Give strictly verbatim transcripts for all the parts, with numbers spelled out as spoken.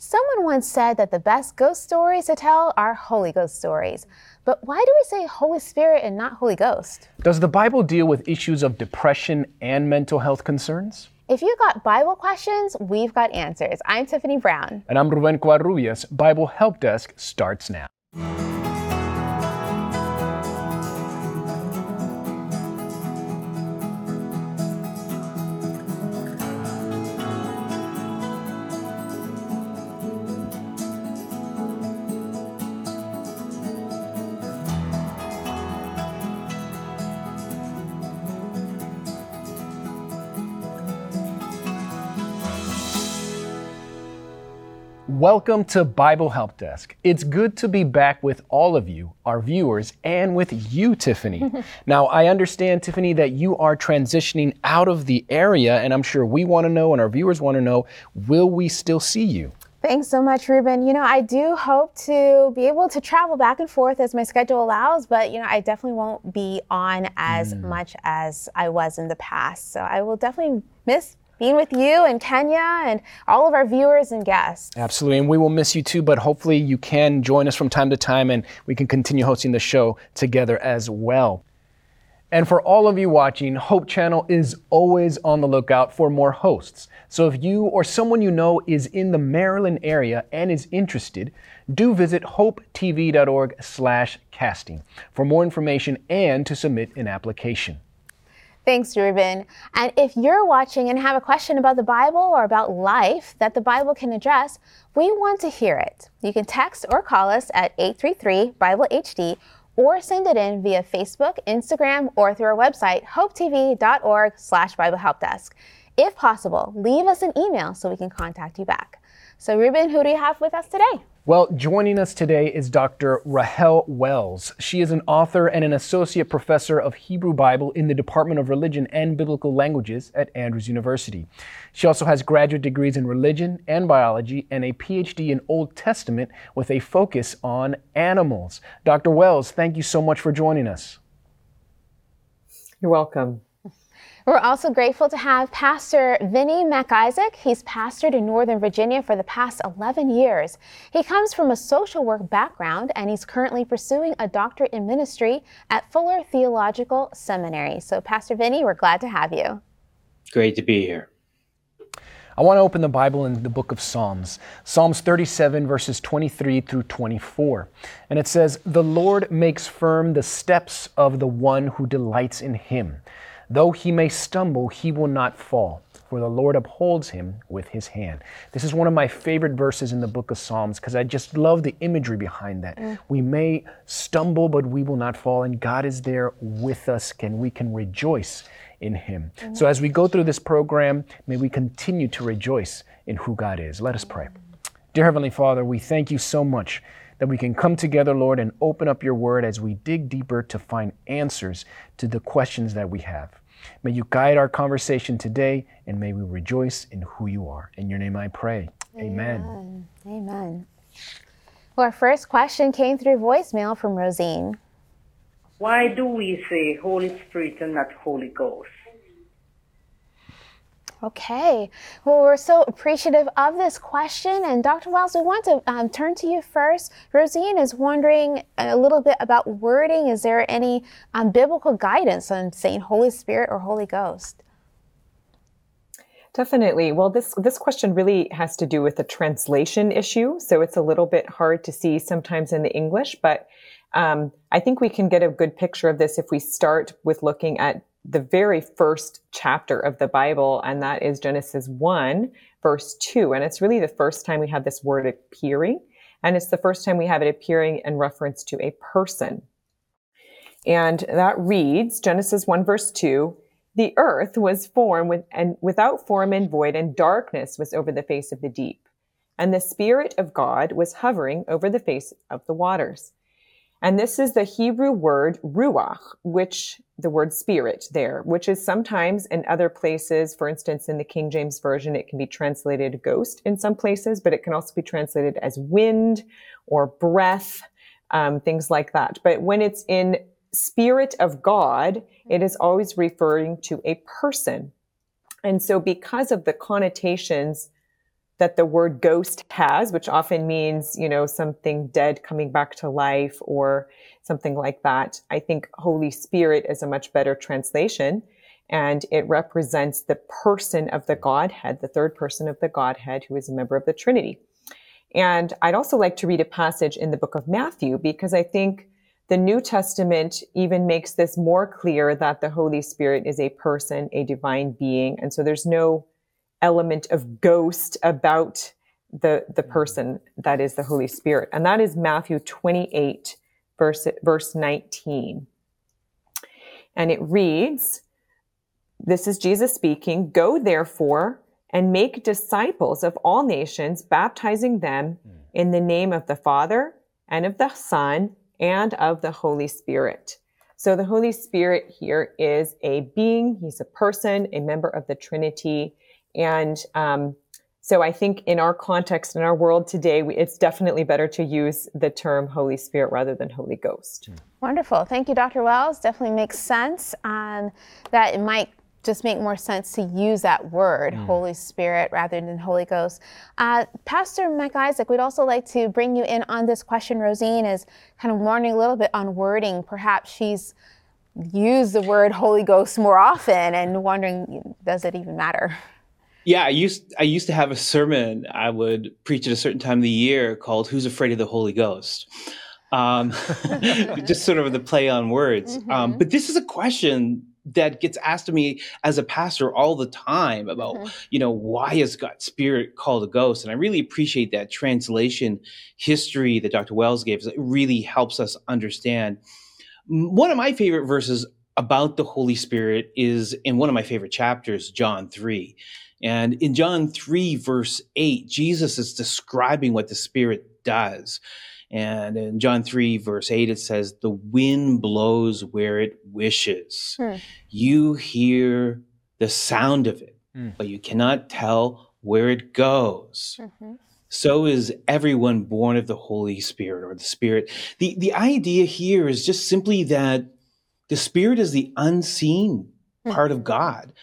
Someone once said that the best ghost stories to tell are Holy Ghost stories. But why do we say Holy Spirit and not Holy Ghost? Does the Bible deal with issues of depression and mental health concerns? If you've got Bible questions, we've got answers. I'm Tiffany Brown. And I'm Ruben Covarrubias. Bible Help Desk starts now. Welcome to Bible Help Desk. It's good to be back with all of you, our viewers, and with you, Tiffany. Now, I understand, Tiffany, that you are transitioning out of the area, and I'm sure we want to know and our viewers want to know, will we still see you? Thanks so much, Ruben. You know, I do hope to be able to travel back and forth as my schedule allows, but, you know, I definitely won't be on as mm. much as I was in the past. So I will definitely miss being with you and Kenya and all of our viewers and guests. Absolutely, and we will miss you too, but hopefully you can join us from time to time and we can continue hosting the show together as well. And for all of you watching, Hope Channel is always on the lookout for more hosts. So if you or someone you know is in the Maryland area and is interested, do visit hopetv.org slash casting for more information and to submit an application. Thanks, Ruben. And if you're watching and have a question about the Bible or about life that the Bible can address, we want to hear it. You can text or call us at eight three three, Bible H D or send it in via Facebook, Instagram, or through our website, hopetv.org slash Bible Help Desk. If possible, leave us an email so we can contact you back. So, Ruben, who do you have with us today? Well, joining us today is Doctor Rahel Wells. She is an author and an associate professor of Hebrew Bible in the Department of Religion and Biblical Languages at Andrews University. She also has graduate degrees in religion and biology and a P H D in Old Testament with a focus on animals. Doctor Wells, thank you so much for joining us. You're welcome. We're also grateful to have Pastor Vinny McIsaac. He's pastored in Northern Virginia for the past eleven years. He comes from a social work background, and he's currently pursuing a doctorate in ministry at Fuller Theological Seminary. So, Pastor Vinny, we're glad to have you. Great to be here. I want to open the Bible in the book of Psalms, Psalms thirty-seven, verses twenty-three through twenty-four. And it says, "The Lord makes firm the steps of the one who delights in him. Though he may stumble, he will not fall, for the Lord upholds him with his hand." This is one of my favorite verses in the book of Psalms because I just love the imagery behind that. Mm. We may stumble, but we will not fall, and God is there with us, and we can rejoice in him. Mm. So as we go through this program, may we continue to rejoice in who God is. Let us pray. Mm. Dear Heavenly Father, we thank you so much that we can come together, Lord, and open up your word as we dig deeper to find answers to the questions that we have. May you guide our conversation today, and may we rejoice in who you are. In your name I pray. Amen. Amen. Amen. Well, our first question came through voicemail from Rosine. Why do we say Holy Spirit and not Holy Ghost? Okay. Well, we're so appreciative of this question. And Doctor Wells, we want to um, turn to you first. Rosine is wondering a little bit about wording. Is there any um, biblical guidance on saying Holy Spirit or Holy Ghost? Definitely. Well, this this question really has to do with the translation issue. So it's a little bit hard to see sometimes in the English, but um, I think we can get a good picture of this if we start with looking at the very first chapter of the Bible, and that is Genesis one, verse two. And it's really the first time we have this word appearing, and it's the first time we have it appearing in reference to a person. And that reads, Genesis one, verse two, "The earth was formed with, and without form and void, and darkness was over the face of the deep. And the Spirit of God was hovering over the face of the waters." And this is the Hebrew word ruach, which the word spirit there, which is sometimes in other places, for instance, in the King James Version, it can be translated ghost in some places, but it can also be translated as wind or breath, um, things like that. But when it's in Spirit of God, it is always referring to a person. And so because of the connotations that the word ghost has, which often means, you know, something dead coming back to life or something like that. I think Holy Spirit is a much better translation, and it represents the person of the Godhead, the third person of the Godhead, who is a member of the Trinity. And I'd also like to read a passage in the book of Matthew, because I think the New Testament even makes this more clear that the Holy Spirit is a person, a divine being. And so there's no element of ghost about the, the person that is the Holy Spirit. And that is Matthew twenty-eight, verse, verse nineteen. And it reads, this is Jesus speaking, "Go therefore and make disciples of all nations, baptizing them in the name of the Father and of the Son and of the Holy Spirit." So the Holy Spirit here is a being. He's a person, a member of the Trinity. And um, so I think in our context, in our world today, we, it's definitely better to use the term Holy Spirit rather than Holy Ghost. Wonderful. Thank you, Doctor Wells. Definitely makes sense um, that it might just make more sense to use that word, mm. Holy Spirit, rather than Holy Ghost. Uh, Pastor McIsaac, we'd also like to bring you in on this question. Rosine is kind of learning a little bit on wording. Perhaps she's used the word Holy Ghost more often and wondering, does it even matter? Yeah, I used I used to have a sermon I would preach at a certain time of the year called "Who's Afraid of the Holy Ghost?" Um, just sort of the play on words. Mm-hmm. Um, but this is a question that gets asked of me as a pastor all the time about, mm-hmm. you know, why is God's Spirit called a ghost? And I really appreciate that translation history that Doctor Wells gave us. It really helps us understand. One of my favorite verses about the Holy Spirit is in one of my favorite chapters, John three. And in John three, verse eight, Jesus is describing what the Spirit does. And in John three, verse eight, it says, "The wind blows where it wishes. Hmm. You hear the sound of it, hmm. but you cannot tell where it goes." Mm-hmm. So is everyone born of the Holy Spirit, or the Spirit. The, the idea here is just simply that the Spirit is the unseen mm-hmm. part of God.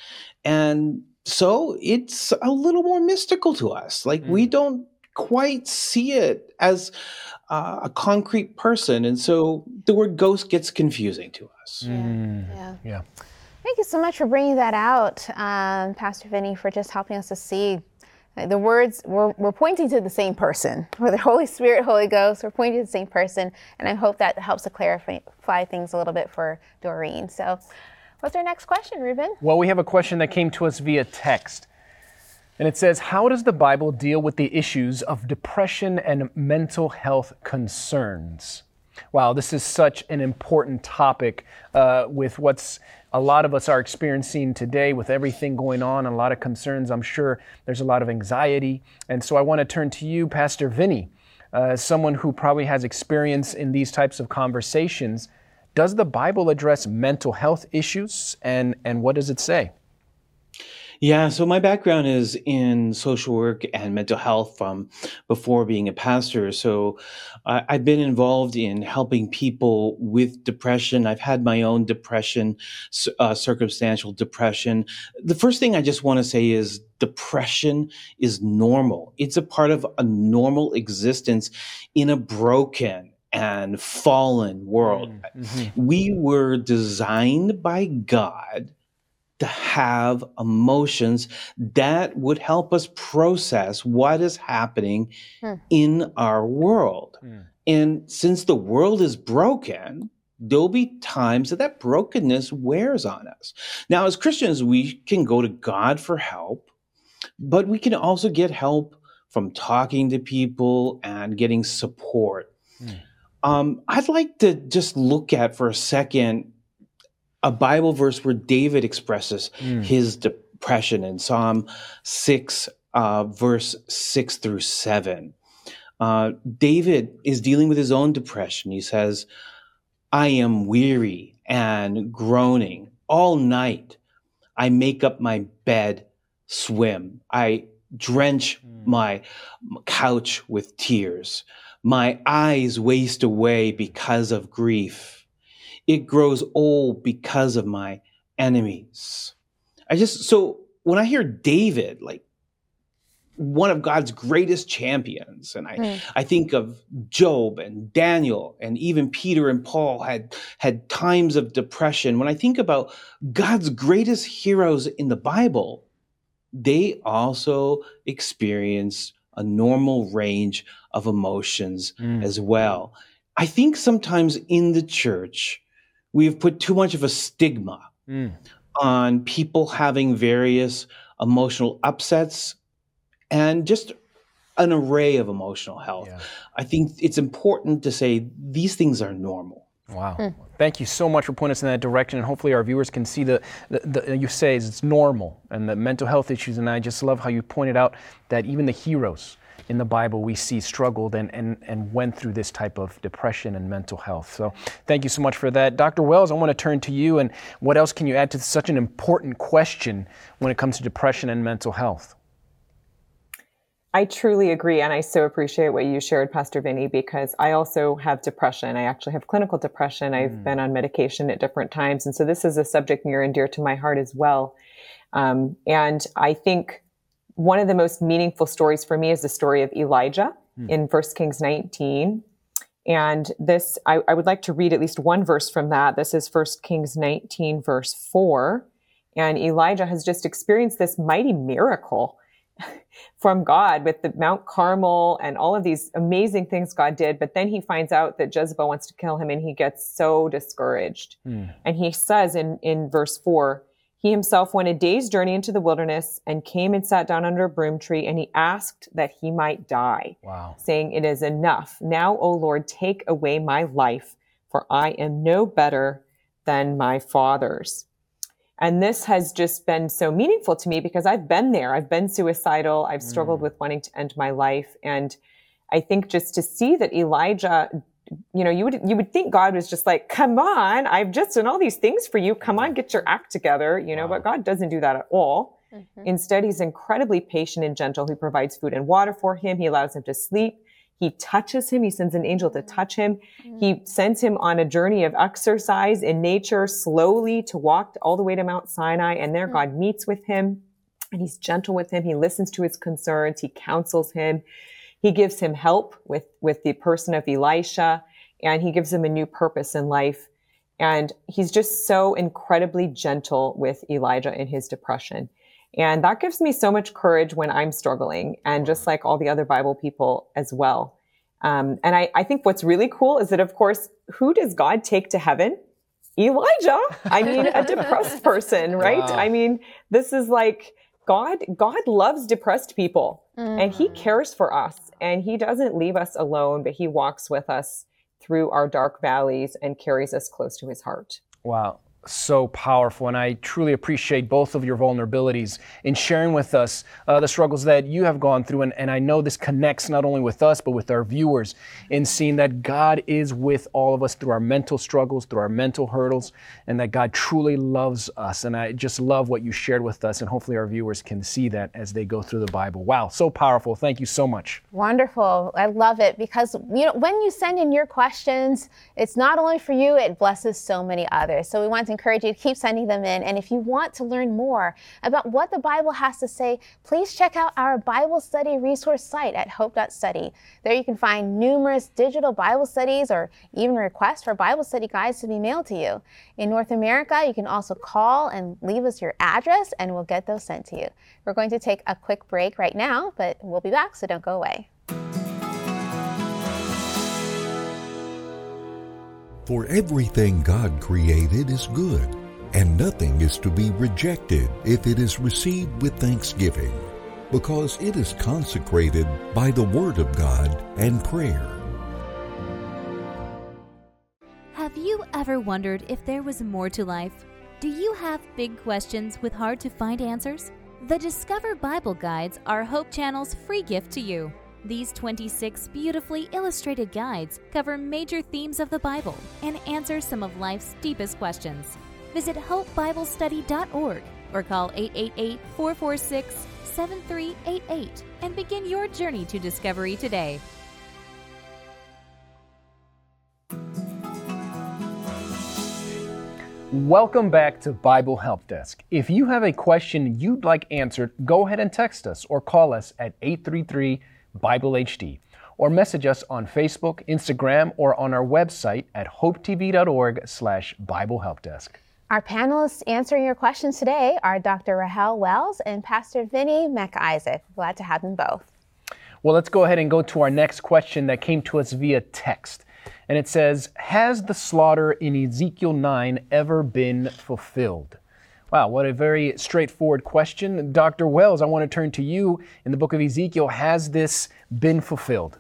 And so it's a little more mystical to us. Like mm. we don't quite see it as uh, a concrete person. And so the word ghost gets confusing to us. Mm. Yeah. yeah. Yeah. Thank you so much for bringing that out, um, Pastor Vinny, for just helping us to see the words. We're, we're pointing to the same person. Whether Holy Spirit, Holy Ghost, we're pointing to the same person. And I hope that helps to clarify things a little bit for Doreen. So what's our next question, Ruben? Well, we have a question that came to us via text. And it says, how does the Bible deal with the issues of depression and mental health concerns? Wow, this is such an important topic uh, with what's a lot of us are experiencing today with everything going on, and a lot of concerns. I'm sure there's a lot of anxiety. And so I want to turn to you, Pastor Vinny, uh, as someone who probably has experience in these types of conversations. Does the Bible address mental health issues, and, and what does it say? Yeah, so my background is in social work and mental health from before being a pastor. So uh, I've been involved in helping people with depression. I've had my own depression, uh, circumstantial depression. The first thing I just want to say is depression is normal. It's a part of a normal existence in a broken and fallen world. Mm-hmm. We were designed by God to have emotions that would help us process what is happening hmm. in our world. Hmm. And since the world is broken, there'll be times that that brokenness wears on us. Now, as Christians, we can go to God for help, but we can also get help from talking to people and getting support. Hmm. Um, I'd like to just look at for a second a Bible verse where David expresses mm. his depression in Psalm six, uh, verse six through seven. Uh, David is dealing with his own depression. He says, "I am weary and groaning all night. I make up my bed, swim. I drench mm. my couch with tears. My eyes waste away because of grief. It grows old because of my enemies." I just, so when I hear David, like, one of God's greatest champions. And I, Mm. I think of Job and Daniel, and even Peter and Paul had, had times of depression. When I think about God's greatest heroes in the Bible, they also experience a normal range of emotions Mm. as well. I think sometimes in the church, we've put too much of a stigma Mm. on people having various emotional upsets and just an array of emotional health. Yeah. I think it's important to say these things are normal. Wow. Thank you so much for pointing us in that direction, and hopefully our viewers can see the, the, the you say is it's normal and the mental health issues. And I just love how you pointed out that even the heroes in the Bible we see struggled and, and, and went through this type of depression and mental health. So thank you so much for that. Doctor Wells, I want to turn to you, and what else can you add to such an important question when it comes to depression and mental health? I truly agree. And I so appreciate what you shared, Pastor Vinny, because I also have depression. I actually have clinical depression. I've mm. been on medication at different times. And so this is a subject near and dear to my heart as well. Um, and I think one of the most meaningful stories for me is the story of Elijah mm. in First Kings nineteen. And this, I, I would like to read at least one verse from that. This is First Kings nineteen, verse four. And Elijah has just experienced this mighty miracle from God with the Mount Carmel and all of these amazing things God did. But then he finds out that Jezebel wants to kill him, and he gets so discouraged. Mm. And he says in, in verse four, he himself went a day's journey into the wilderness and came and sat down under a broom tree, and he asked that he might die, wow. saying, "It is enough. Now, O Lord, take away my life, for I am no better than my fathers." And this has just been so meaningful to me because I've been there. I've been suicidal. I've struggled mm. with wanting to end my life. And I think just to see that Elijah, you know, you would, you would think God was just like, come on, I've just done all these things for you. Come on, get your act together, you know, wow. But God doesn't do that at all. Mm-hmm. Instead, he's incredibly patient and gentle. He provides food and water for him. He allows him to sleep. He touches him. He sends an angel to touch him. Mm-hmm. He sends him on a journey of exercise in nature, slowly to walk all the way to Mount Sinai. And there mm-hmm. God meets with him, and he's gentle with him. He listens to his concerns. He counsels him. He gives him help with, with the person of Elisha, and he gives him a new purpose in life. And he's just so incredibly gentle with Elijah in his depression. And that gives me so much courage when I'm struggling, and just like all the other Bible people as well. Um, and I, I think what's really cool is that, of course, who does God take to heaven? Elijah. I mean, a depressed person, right? Wow. I mean, this is like God, God loves depressed people, mm. and he cares for us, and he doesn't leave us alone, but he walks with us through our dark valleys and carries us close to his heart. Wow. So powerful, and I truly appreciate both of your vulnerabilities in sharing with us uh, the struggles that you have gone through, and, and I know this connects not only with us but with our viewers in seeing that God is with all of us through our mental struggles, through our mental hurdles, and that God truly loves us. And I just love what you shared with us, and hopefully our viewers can see that as they go through the Bible. Wow, so powerful. Thank you so much. Wonderful. I love it, because you know when you send in your questions, it's not only for you, it blesses so many others. So we want to encourage you to keep sending them in. And if you want to learn more about what the Bible has to say, please check out our Bible study resource site at hope dot study. There you can find numerous digital Bible studies, or even requests for Bible study guides to be mailed to you. In North America, you can also call and leave us your address, and we'll get those sent to you. We're going to take a quick break right now, but we'll be back, so don't go away. For everything God created is good, and nothing is to be rejected if it is received with thanksgiving, because it is consecrated by the Word of God and prayer. Have you ever wondered if there was more to life? Do you have big questions with hard-to-find answers? The Discover Bible Guides are Hope Channel's free gift to you. These twenty-six beautifully illustrated guides cover major themes of the Bible and answer some of life's deepest questions. Visit hope bible study dot org or call eight eight eight, four four six, seven three eight eight and begin your journey to discovery today. Welcome back to Bible Help Desk. If you have a question you'd like answered, go ahead and text us or call us at eight three three Bible H D or message us on Facebook, Instagram, or on our website at hopetv.org slash Bible Help Desk. Our panelists answering your questions today are Doctor Rahel Wells and Pastor Vinny McIsaac. Glad to have them both. Well, let's go ahead and go to our next question that came to us via text. And it says, has the slaughter in Ezekiel nine ever been fulfilled? Wow, what a very straightforward question. Doctor Wells, I want to turn to you. In the book of Ezekiel, has this been fulfilled?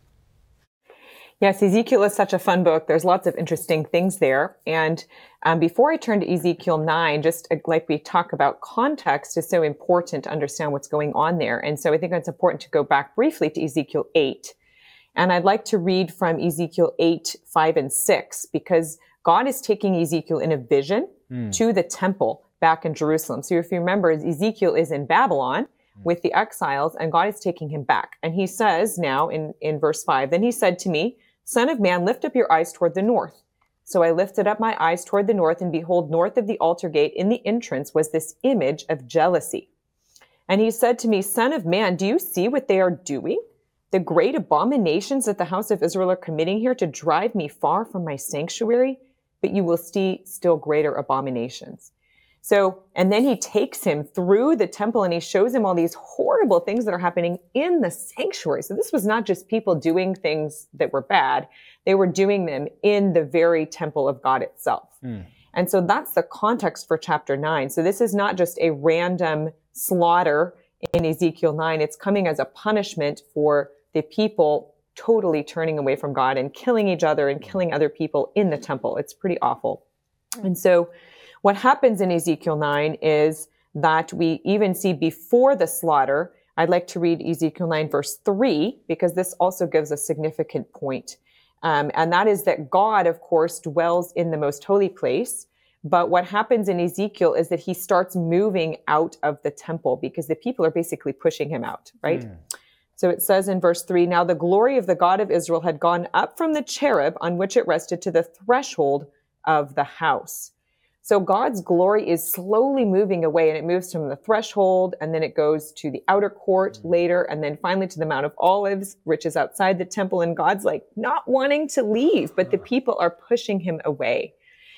Yes, Ezekiel is such a fun book. There's lots of interesting things there. And um, before I turn to Ezekiel nine, just like we talk about, context is so important to understand what's going on there. And so I think it's important to go back briefly to Ezekiel eight. And I'd like to read from Ezekiel eight, five, and six, because God is taking Ezekiel in a vision mm. to the temple back in Jerusalem. So if you remember, Ezekiel is in Babylon with the exiles, and God is taking him back. And he says now in, in verse five, then he said to me, Son of man, lift up your eyes toward the north. So I lifted up my eyes toward the north, and behold, north of the altar gate in the entrance was this image of jealousy. And he said to me, Son of man, do you see what they are doing? The great abominations that the house of Israel are committing here to drive me far from my sanctuary, but you will see still greater abominations. So, and then he takes him through the temple and he shows him all these horrible things that are happening in the sanctuary. So this was not just people doing things that were bad. They were doing them in the very temple of God itself. Mm. And so that's the context for chapter nine. So this is not just a random slaughter in Ezekiel nine. It's coming as a punishment for the people totally turning away from God and killing each other and killing other people in the temple. It's pretty awful. And so what happens in Ezekiel nine is that we even see before the slaughter. I'd like to read Ezekiel nine verse three, because this also gives a significant point. Um, and that is that God, of course, dwells in the most holy place. But what happens in Ezekiel is that he starts moving out of the temple because the people are basically pushing him out, right? Mm. So it says in verse three, now the glory of the God of Israel had gone up from the cherub on which it rested to the threshold of the house. So God's glory is slowly moving away, and it moves from the threshold, and then it goes to the outer court later, and then finally to the Mount of Olives, which is outside the temple. And God's like not wanting to leave, but the people are pushing him away.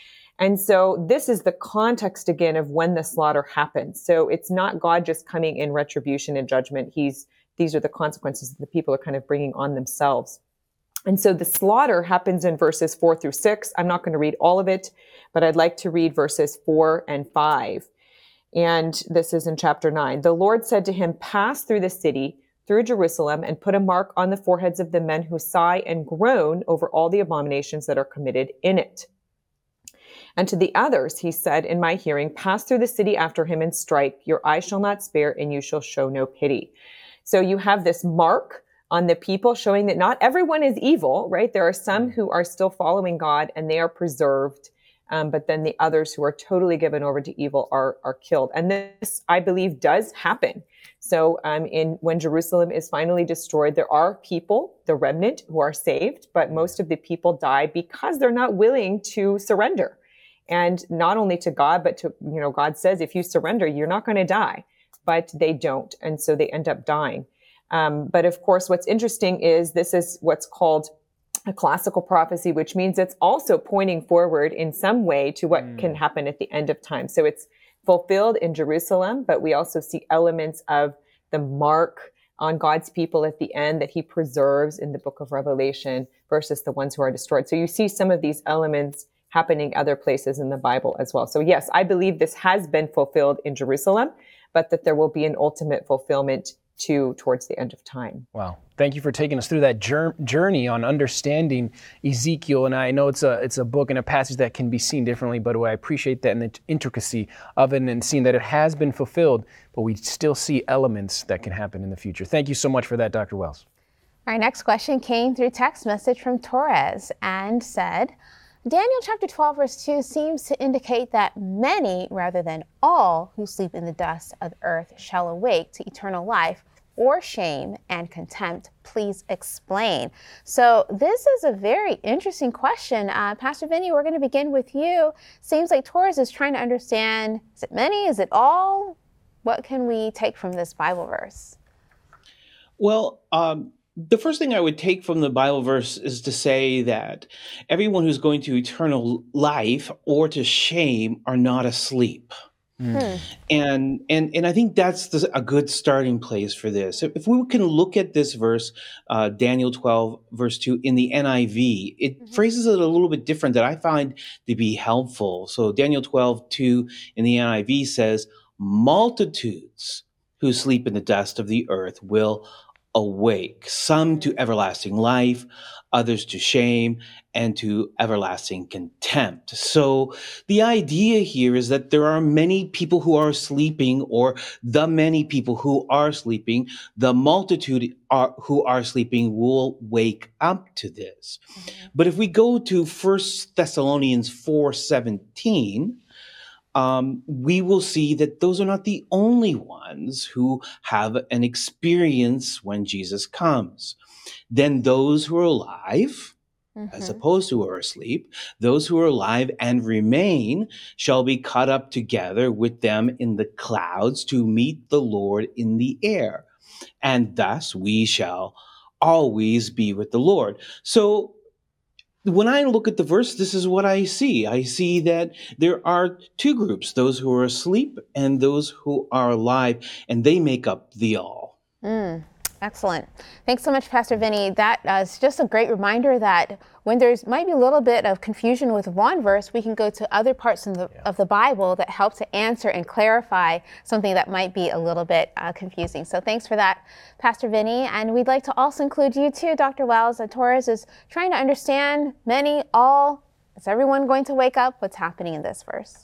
And so this is the context again of when the slaughter happens. So it's not God just coming in retribution and judgment. He's, these are the consequences that the people are kind of bringing on themselves. And so the slaughter happens in verses four through six. I'm not going to read all of it, but I'd like to read verses four and five. And this is in chapter nine. The Lord said to him, pass through the city, through Jerusalem, and put a mark on the foreheads of the men who sigh and groan over all the abominations that are committed in it. And to the others, he said in my hearing, pass through the city after him and strike. Your eye shall not spare, and you shall show no pity. So you have this mark on the people showing that not everyone is evil, right? There are some who are still following God and they are preserved. Um, but then the others who are totally given over to evil are, are killed. And this, I believe, does happen. So um, in when Jerusalem is finally destroyed, there are people, the remnant, who are saved, but most of the people die because they're not willing to surrender. And not only to God, but to, you know, God says, if you surrender, you're not going to die. But they don't. And so they end up dying. Um, but of course, what's interesting is this is what's called a classical prophecy, which means it's also pointing forward in some way to what mm. can happen at the end of time. So it's fulfilled in Jerusalem, but we also see elements of the mark on God's people at the end that he preserves in the book of Revelation versus the ones who are destroyed. So you see some of these elements happening other places in the Bible as well. So yes, I believe this has been fulfilled in Jerusalem, but that there will be an ultimate fulfillment to towards the end of time. Wow. Thank you for taking us through that journey on understanding Ezekiel. And I know it's a it's a book and a passage that can be seen differently, but I appreciate that and the intricacy of it and seeing that it has been fulfilled, but we still see elements that can happen in the future. Thank you so much for that, Doctor Wells. Our next question came through text message from Torres and said, Daniel chapter twelve verse two seems to indicate that many rather than all who sleep in the dust of the earth shall awake to eternal life. or shame and contempt? Please explain. So this is a very interesting question. Uh, Pastor Vinny, we're going to begin with you. Seems like Torres is trying to understand, is it many? Is it all? What can we take from this Bible verse? Well, um, the first thing I would take from the Bible verse is to say that everyone who's going to eternal life or to shame are not asleep. Mm. And and and I think that's the, a good starting place for this. If we can look at this verse, uh, Daniel twelve, verse two, in the N I V, it mm-hmm. phrases it a little bit different that I find to be helpful. So Daniel twelve, two in the N I V says, multitudes who sleep in the dust of the earth will awake, some to everlasting life, others to shame, and to everlasting contempt. So the idea here is that there are many people who are sleeping, or the many people who are sleeping, the multitude are, who are sleeping will wake up to this. Mm-hmm. But if we go to First Thessalonians four seventeen, Um, we will see that those are not the only ones who have an experience when Jesus comes. Then those who are alive, mm-hmm. as opposed to who are asleep, those who are alive and remain shall be caught up together with them in the clouds to meet the Lord in the air. And thus we shall always be with the Lord. So when I look at the verse, this is what I see. I see that there are two groups, those who are asleep and those who are alive, and they make up the all. Mm, excellent. Thanks so much, Pastor Vinny. That uh, is just a great reminder that when there's might be a little bit of confusion with one verse, we can go to other parts of the, yeah. of the Bible that help to answer and clarify something that might be a little bit uh, confusing. So thanks for that, Pastor Vinny. And we'd like to also include you too, Doctor Wells. Uh, Torres is trying to understand many, all. Is everyone going to wake up? What's happening in this verse?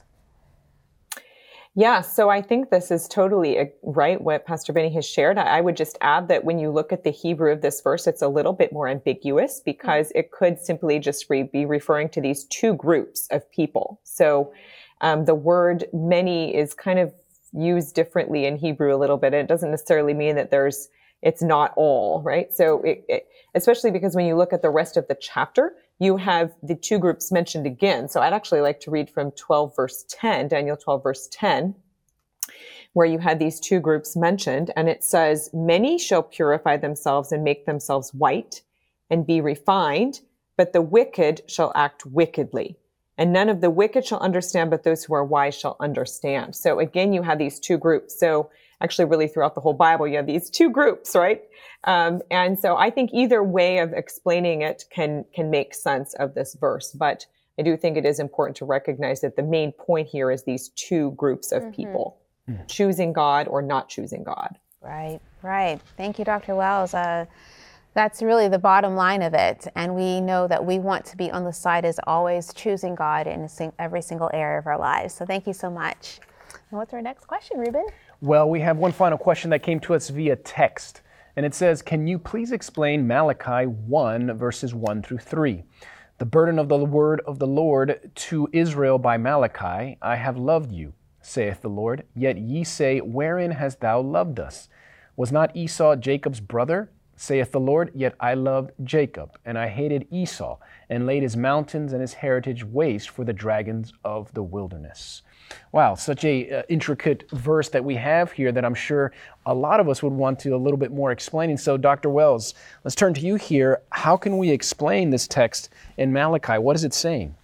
Yeah, so I think this is totally right what Pastor Vinny has shared. I would just add that when you look at the Hebrew of this verse, it's a little bit more ambiguous because it could simply just re- be referring to these two groups of people. So um, the word many is kind of used differently in Hebrew a little bit. It doesn't necessarily mean that there's it's not all, right? So it, it, especially because when you look at the rest of the chapter, you have the two groups mentioned again. So I'd actually like to read from twelve verse ten, Daniel twelve verse ten, where you had these two groups mentioned. And it says, many shall purify themselves and make themselves white and be refined, but the wicked shall act wickedly. And none of the wicked shall understand, but those who are wise shall understand. So again, you have these two groups. So actually really throughout the whole Bible, you have these two groups, right? Um, and so I think either way of explaining it can, can make sense of this verse. But I do think it is important to recognize that the main point here is these two groups of mm-hmm. people mm-hmm. choosing God or not choosing God. Right, right. Thank you, Doctor Wells. Uh, that's really the bottom line of it. And we know that we want to be on the side as always choosing God in every single area of our lives. So thank you so much. And what's our next question, Ruben? Well, we have one final question that came to us via text. And it says, can you please explain Malachi one, verses one through three? The burden of the word of the Lord to Israel by Malachi, I have loved you, saith the Lord. Yet ye say, wherein hast thou loved us? Was not Esau Jacob's brother? Saith the Lord, yet I loved Jacob, and I hated Esau, and laid his mountains and his heritage waste for the dragons of the wilderness. Wow, such a uh, intricate verse that we have here that I'm sure a lot of us would want to a little bit more explaining. So Doctor Wells, let's turn to you here. How can we explain this text in Malachi? What is it saying?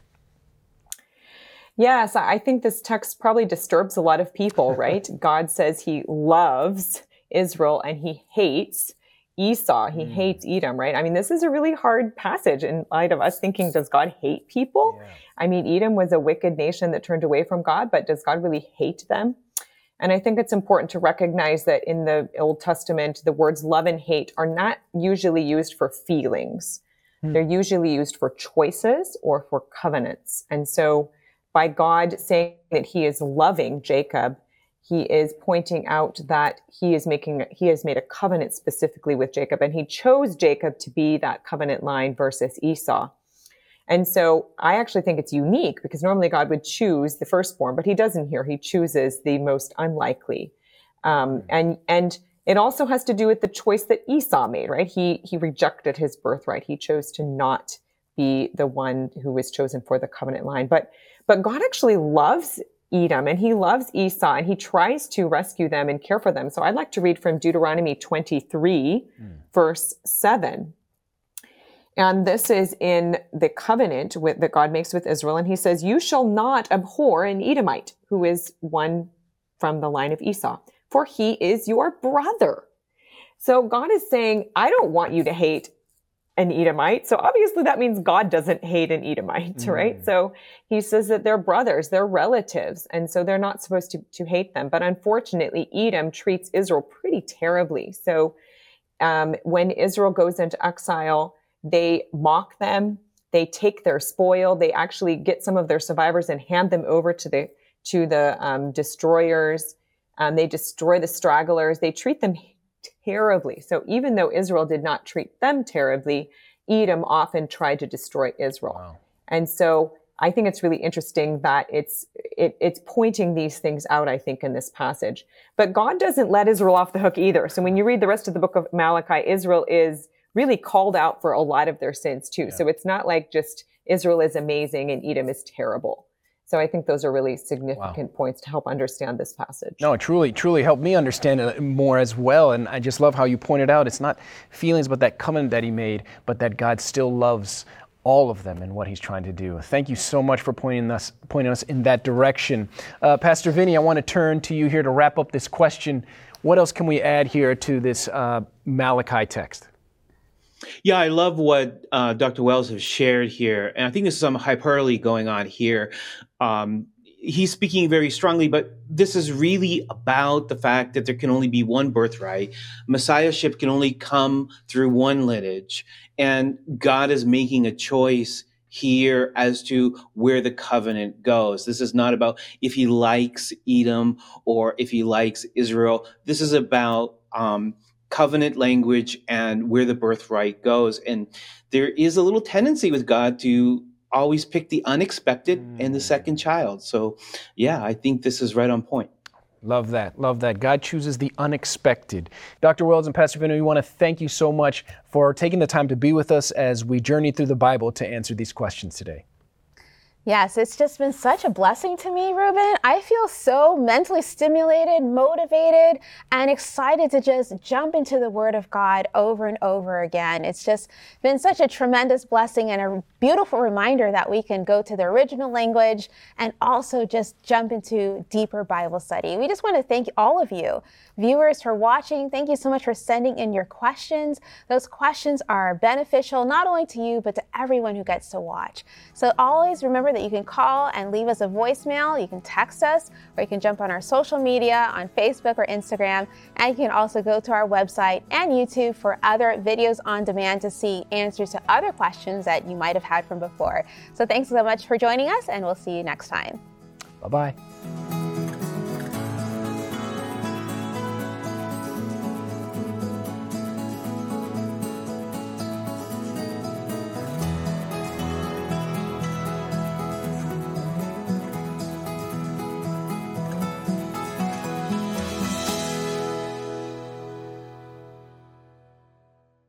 Yes, I think this text probably disturbs a lot of people, right? God says he loves Israel and he hates Esau. He mm. hates Edom, right? I mean, this is a really hard passage in light of us thinking, does God hate people? Yeah. I mean, Edom was a wicked nation that turned away from God, but does God really hate them? And I think it's important to recognize that in the Old Testament, the words love and hate are not usually used for feelings. Mm. They're usually used for choices or for covenants. And so by God saying that he is loving Jacob, he is pointing out that he is making, he has made a covenant specifically with Jacob, and he chose Jacob to be that covenant line versus Esau. And so I actually think it's unique because normally God would choose the firstborn, but he doesn't here. He chooses the most unlikely. Um, and, and It also has to do with the choice that Esau made, right? He, he rejected his birthright. He chose to not be the one who was chosen for the covenant line. But, but God actually loves Edom and he loves Esau and he tries to rescue them and care for them. So I'd like to read from Deuteronomy twenty-three, mm. verse seven. And this is in the covenant with, that God makes with Israel. And he says, you shall not abhor an Edomite, who is one from the line of Esau, for he is your brother. So God is saying, I don't want you to hate an Edomite. So obviously that means God doesn't hate an Edomite, mm. right? So he says that they're brothers, they're relatives, and so they're not supposed to, to hate them. But unfortunately, Edom treats Israel pretty terribly. So um, when Israel goes into exile, they mock them, they take their spoil, they actually get some of their survivors and hand them over to the to the um, destroyers. Um, they destroy the stragglers. They treat them terribly. So even though Israel did not treat them terribly, Edom often tried to destroy Israel. Wow. And so I think it's really interesting that it's it, it's pointing these things out, I think, in this passage. But God doesn't let Israel off the hook either. So when you read the rest of the book of Malachi, Israel is really called out for a lot of their sins too. Yeah. So it's not like just Israel is amazing and Edom is terrible. So I think those are really significant wow. points to help understand this passage. No, it truly, truly helped me understand it more as well. And I just love how you pointed out, it's not feelings but that covenant that he made, but that God still loves all of them and what he's trying to do. Thank you so much for pointing us, pointing us in that direction. Uh, Pastor Vinny, I want to turn to you here to wrap up this question. What else can we add here to this uh, Malachi text? Yeah, I love what uh, Doctor Wells has shared here. And I think there's some hyperbole going on here. Um, he's speaking very strongly, but this is really about the fact that there can only be one birthright. Messiahship can only come through one lineage. And God is making a choice here as to where the covenant goes. This is not about if he likes Edom or if he likes Israel. This is about um covenant language and where the birthright goes. And there is a little tendency with God to always pick the unexpected mm. and the second child. So yeah, I think this is right on point. Love that. Love that. God chooses the unexpected. Doctor Wells and Pastor Vinny, we want to thank you so much for taking the time to be with us as we journey through the Bible to answer these questions today. Yes, it's just been such a blessing to me, Ruben. I feel so mentally stimulated, motivated, and excited to just jump into the Word of God over and over again. It's just been such a tremendous blessing and a beautiful reminder that we can go to the original language and also just jump into deeper Bible study. We just want to thank all of you, viewers, for watching. Thank you so much for sending in your questions. Those questions are beneficial not only to you, but to everyone who gets to watch. So always remember that you can call and leave us a voicemail, you can text us, or you can jump on our social media on Facebook or Instagram, and you can also go to our website and YouTube for other videos on demand to see answers to other questions that you might have had from before. So thanks so much for joining us, and we'll see you next time. Bye-bye.